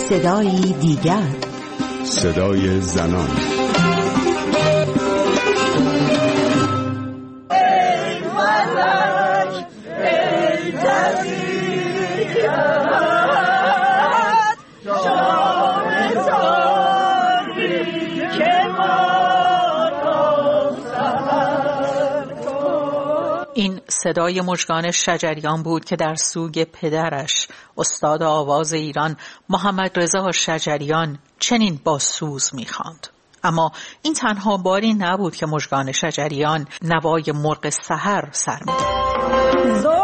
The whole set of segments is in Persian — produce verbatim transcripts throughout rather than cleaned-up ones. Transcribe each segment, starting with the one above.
صدایی دیگر، صدای زنان. این صدای مژگان شجریان بود که در سوگ پدرش استاد آواز ایران محمد رضا شجریان چنین با سوز می‌خواند. اما این تنها باری نبود که مژگان شجریان نوای مرغ سحر سر می‌داد.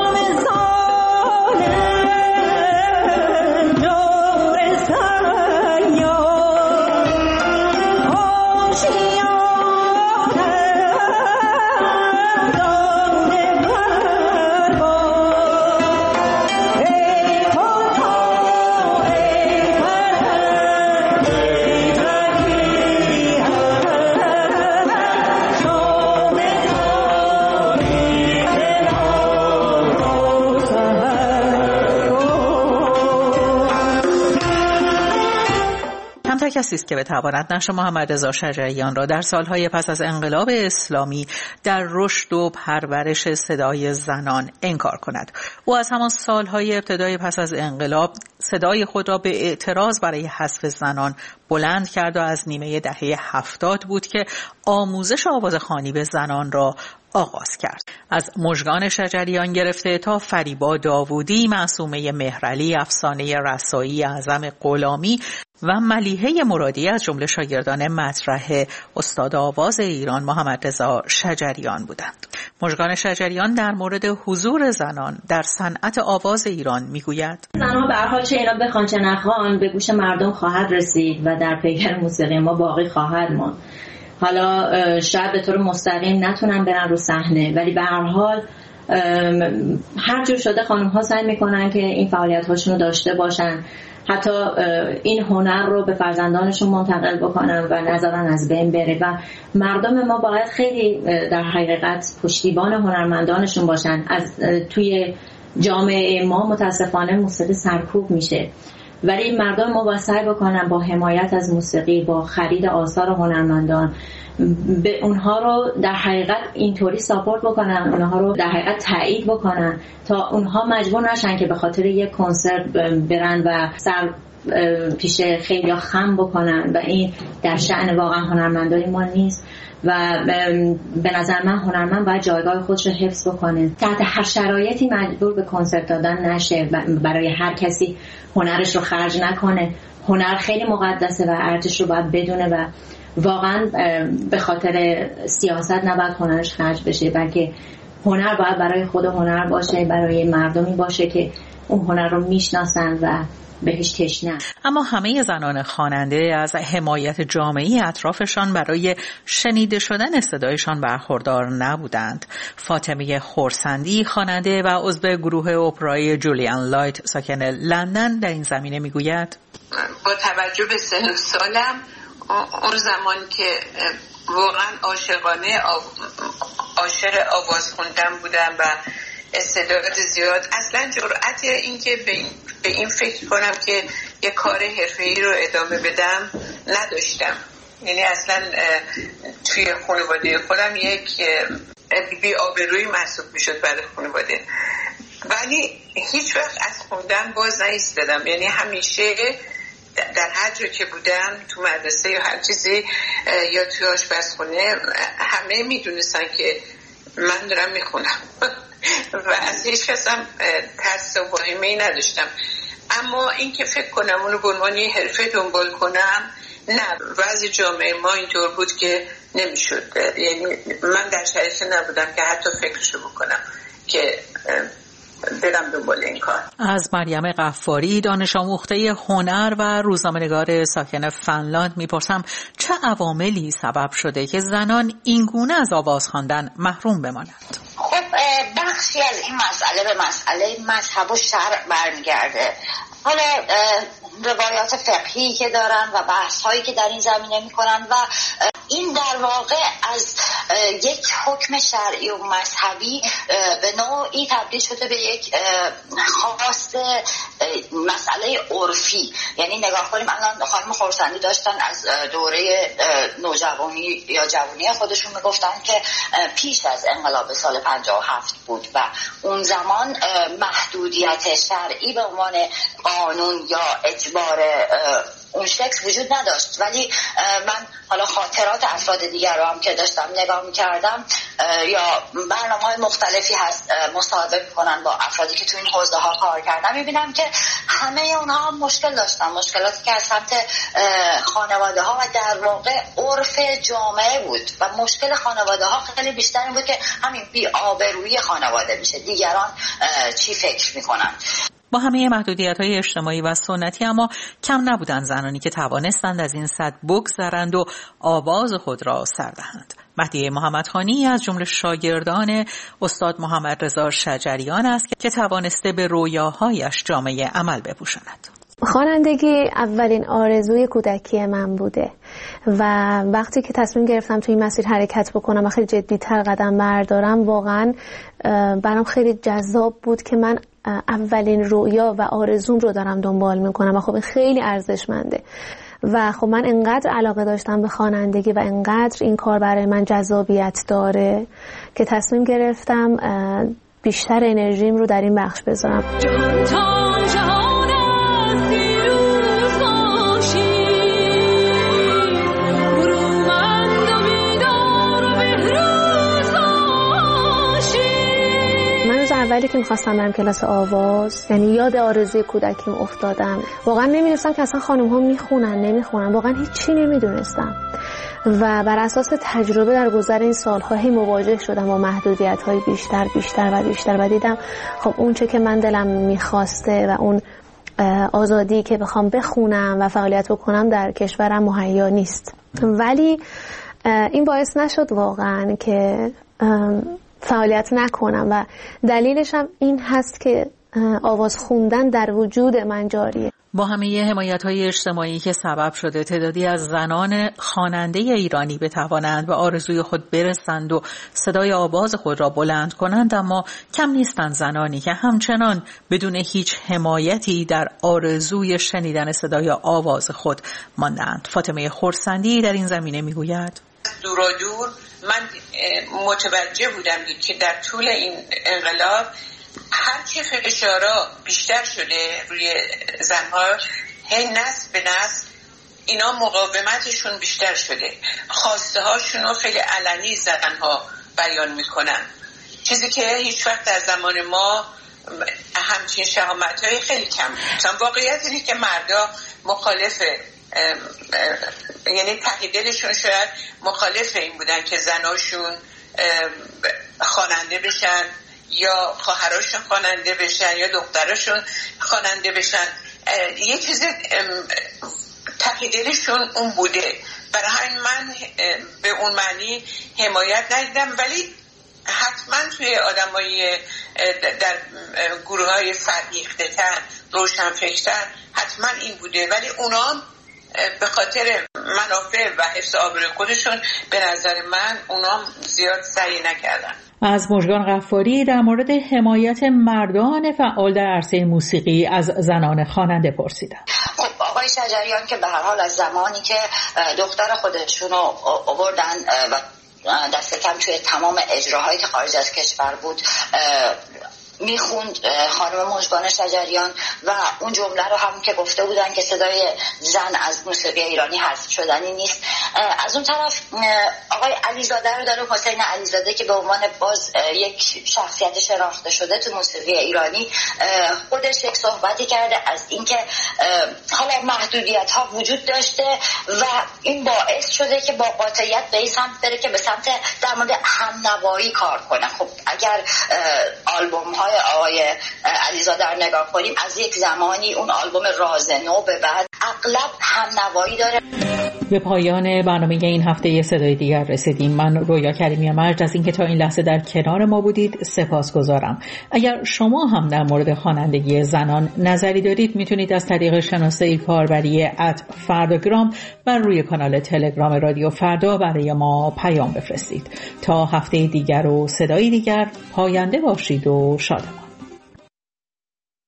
کسی است که بتواند نقش محمد رضا شجریان را در سالهای پس از انقلاب اسلامی در رشد و پرورش صدای زنان انکار کند. او از همان سالهای ابتدای پس از انقلاب صدای خود را به اعتراض برای حذف زنان بلند کرد و از نیمه دهه هفتاد بود که آموزش آوازخوانی به زنان را آغاز کرد. از مژگان شجریان گرفته تا فریبا داوودی، معصومه مهرعلی، افسانه رسایی اعظم غلامی و ملیحه مرادی از جمله شاگردان مطرح استاد آواز ایران محمد رضا شجریان بودند. مژگان شجریان در مورد حضور زنان در صنعت آواز ایران میگوید: زنها به هر حال چه اینا بخوان چه نخوان به گوش مردم خواهد رسید و در پیکر موسیقی ما باقی خواهد ماند. حالا شاید به طور مستقیم نتونن برن رو صحنه، ولی به هر حال هر جور شده خانم ها سعی میکنن که این فعالیت هاشون رو داشته باشن، حتی این هنر رو به فرزندانشون منتقل بکنن و نذارن از بین بره و مردم ما باید خیلی در حقیقت پشتیبان هنرمندانشون باشن. از توی جامعه ما متاسفانه موسیقی سرکوب میشه، ولی مردم ما باید سعی بکنن با حمایت از موسیقی، با خرید آثار هنرمندان به اونها رو در حقیقت اینطوری ساپورت بکنن، اونها رو در حقیقت تایید بکنن تا اونها مجبور نشن که به خاطر یک کنسرت برن و سر پیش خیلی خم بکنن و این در شأن واقعا هنرمندان ما نیست. و به نظر من هنرمند باید جایگاه خودش رو حفظ بکنه، تحت هر شرایطی مجبور به کنسرت دادن نشه، برای هر کسی هنرش رو خرج نکنه. هنر خیلی مقدسه و ارزش رو باید بدونه و واقعا به خاطر سیاست نباید هنرش خرج بشه، بلکه هنر باید برای خود هنر باشه، برای مردمی باشه که اون هنر رو میشناسن و بهش تشنه. اما همه زنان خواننده از حمایت جامعی اطرافشان برای شنیده شدن صدایشان برخوردار نبودند. فاطمه خورسندی، خواننده و عضو گروه اپرای جولیان لایت ساکن لندن، در این زمینه میگوید: با توجه به سن و سالم، اون زمان که واقعا عاشقانه عاشق آواز خوندن بودم و استعداد زیاد، اصلا جرأت این که به این فکر کنم که یه کار حرفه‌ای رو ادامه بدم نداشتم. یعنی اصلا توی خانواده خودم یک بی آبرویی محسوب میشد برای خانواده، ولی هیچ وقت از خوندن باز نایستادم. یعنی همیشه در هر جا که بودم، تو مدرسه یا هر چیزی یا توی آشپزخونه، همه میدونستن که من دارم میخونم و از هیچ کس هم ترس و واهمه‌ای نداشتم. اما این که فکر کنم اونو به عنوان یه حرفه دنبال کنم، نه، وضع جامعه ما اینطور بود که نمیشد. یعنی من در شرایطی نبودم که حتی فکرشو بکنم که برم دنبال این کار. از مریم غفاری، دانش آموخته هنر و روزنامه‌نگار ساکن فنلاند، میپرسم چه عواملی سبب شده که زنان اینگونه از آواز خواندن محروم بمانند؟ خب بخشی از این مسئله به مسئله مذهب و شرع برمیگرده. حالا روایات فقهی که دارن و بحث هایی که در این زمینه میکنن و این در واقع از یک حکم شرعی و مذهبی به نوعی تبدیل شده به یک خواست مسئله عرفی. یعنی نگاه کنیم الان خانم خورسندی داشتن از دوره نوجوانی یا جوانی خودشون میگفتن که پیش از انقلاب سال پنجاه و هفت بود و اون زمان محدودیت شرعی به عنوان قانون یا اجبار اون شکل وجود نداشت. ولی من حالا خاطرات افراد دیگر رو هم که داشتم نگاه میکردم یا برنامه‌های مختلفی هست مصاحبه میکنن با افرادی که تو این حوزه ها کار کردن، میبینم که همه اونها هم مشکل داشتن، مشکلاتی که از سمت خانواده ها و در واقع عرف جامعه بود و مشکل خانواده ها خیلی بیشتر بود که همین بی آبرویی خانواده میشه، دیگران چی فکر میکنن. با همه محدودیت‌های اجتماعی و سنتی اما کم نبودند زنانی که توانستند از این سد بگذرند و آواز خود را سر دهند. مهدیه محمدخانی از جمله شاگردان استاد محمد رضا شجریان است که توانسته به رویاهایش جامه عمل بپوشاند. خوانندگی اولین آرزوی کودکی من بوده و وقتی که تصمیم گرفتم توی این مسیر حرکت بکنم و خیلی جدی‌تر قدم بردارم، واقعا برام خیلی جذاب بود که من اولین رویا و آرزوم رو دارم دنبال میکنم و خب این خیلی ارزشمنده و خب من انقدر علاقه داشتم به خوانندگی و انقدر این کار برای من جذابیت داره که تصمیم گرفتم بیشتر انرژیم رو در این بخش بذارم. اولی که میخواستم برم کلاس آواز، یعنی یاد آرزوی کودکیم افتادم. واقعا نمیدونستم که اصلا خانم ها میخونن نمیخونن، واقعا هیچی نمیدونستم و بر اساس تجربه در گذر این سالها هی مواجه شدم با محدودیت های بیشتر بیشتر و بیشتر و دیدم خب اون چه که من دلم میخواسته و اون آزادی که بخوام بخونم و فعالیت بکنم در کشورم مهیا نیست. ولی این باعث نشد واقعا که فعالیت نکنم و دلیلش هم این هست که آواز خوندن در وجود من جاریه. با همه حمایت‌های اجتماعی که سبب شده تعدادی از زنان خواننده ایرانی بتوانند به آرزوی خود برسند و صدای آواز خود را بلند کنند، اما کم نیستند زنانی که همچنان بدون هیچ حمایتی در آرزوی شنیدن صدای آواز خود ماندند. فاطمه خورسندی در این زمینه میگوید: دورا دور من متوجه بودم که در طول این انقلاب هرچی فشارها بیشتر شده روی زنها، هی نسل به نسل اینا مقاومتشون بیشتر شده، خواسته هاشون رو خیلی علنی زنها بیان میکنن، چیزی که هیچ وقت در زمان ما همچین شهامت های خیلی کم بود. واقعیت اینه که مردا مخالف یعنی ته دلشون شاید مخالف این بودن که زناشون خواننده بشن یا خواهراشون خواننده بشن یا دختراشون خواننده بشن. یه چیز ته دلشون اون بوده، برای همین من به اون معنی حمایت ندیدم. ولی حتما توی آدمای در گروه های فرهیخته تر روشنفکرتر حتما این بوده، ولی اونا به خاطر منافع و حفظ آبروی خودشون به نظر من اونا زیاد سعی نکردن. از مژگان غفاری در مورد حمایت مردان فعال در عرصه موسیقی از زنان خواننده پرسیدم. خب آقای شجریان که به هر حال از زمانی که دختر خودشون رو آوردن و دست کم توی تمام اجراهایی که خارج از کشور بود میخوند خانم مژگان شجریان و اون جمله رو هم که گفته بودن که صدای زن از موسیقی ایرانی حذف شدنی نیست. از اون طرف آقای علیزاده رو داره، حسین علیزاده که به عنوان باز یک شخصیت شناخته شده تو موسیقی ایرانی، خودش یک صحبتی کرده از اینکه حالا محدودیت ها وجود داشته و این باعث شده که با قاطعیت به این سمت بره که به سمت در مورد همنوایی کار کنه. خب اگر آلبوم های آقای علیزاده رو نگاه کنیم، از یک زمانی اون آلبوم راز نو به بعد اغلب همنوایی داره. به پایان برنامه این هفته صدای دیگر رسیدیم. من رویا کریمی مرج از اینکه تا این لحظه در کنار ما بودید سپاسگزارم. اگر شما هم در مورد خوانندگی زنان نظری دارید میتونید از طریق شناسه کاربری ات فرداگرام بر روی کانال تلگرام رادیو فردا برای ما پیام بفرستید. تا هفته دیگر و صدای دیگر، پاینده باشید و شادمان.